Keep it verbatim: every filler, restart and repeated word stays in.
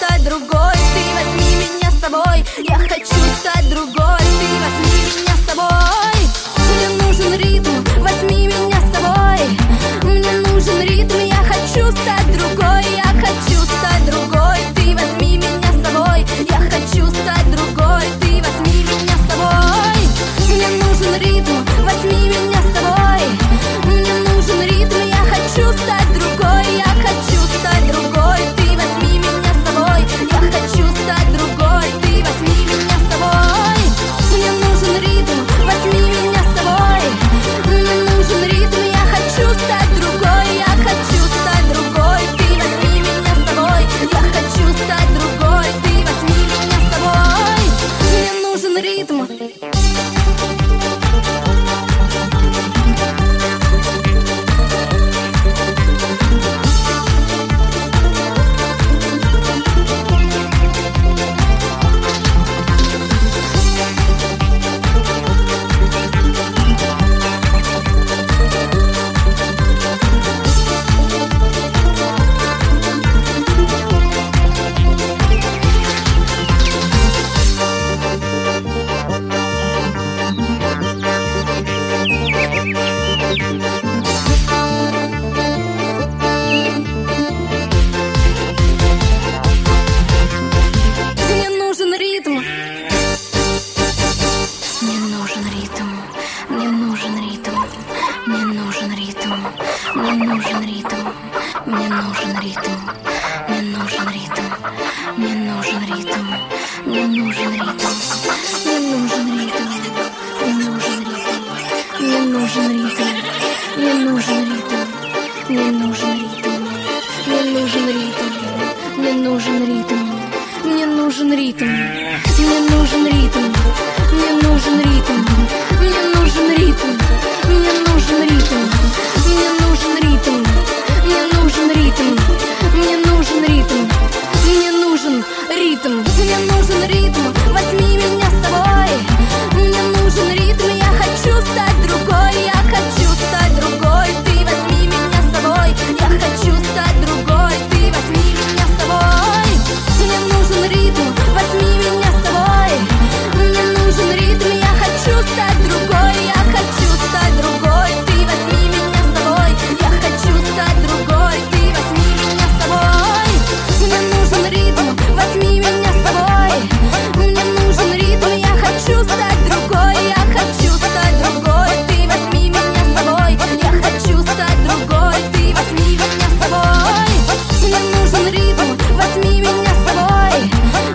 стать другой, ты возьми меня с собой. Я хочу стать другой, ты возьми меня с собой. Мне нужен ритм, возьми меня с собой. Мне нужен ритм, я хочу стать другой. Я хочу стать другой, ты возьми меня с собой. Я хочу стать другой, ты возьми меня с собой. Мне нужен ритм, возьми меня с собой. Мне нужен ритм, я хочу стать другой. Я хочу стать другой, ты возьми меня с собой. Я хочу стать другой, ты возьми меня с собой. Мне нужен ритм, возьми меня с собой. Мне нужен ритм, я хочу стать другой. Я хочу стать другой, ты возьми меня с собой. Я хочу стать другой, ты возьми меня с собой. Мне нужен ритм. Возьми меня с собой.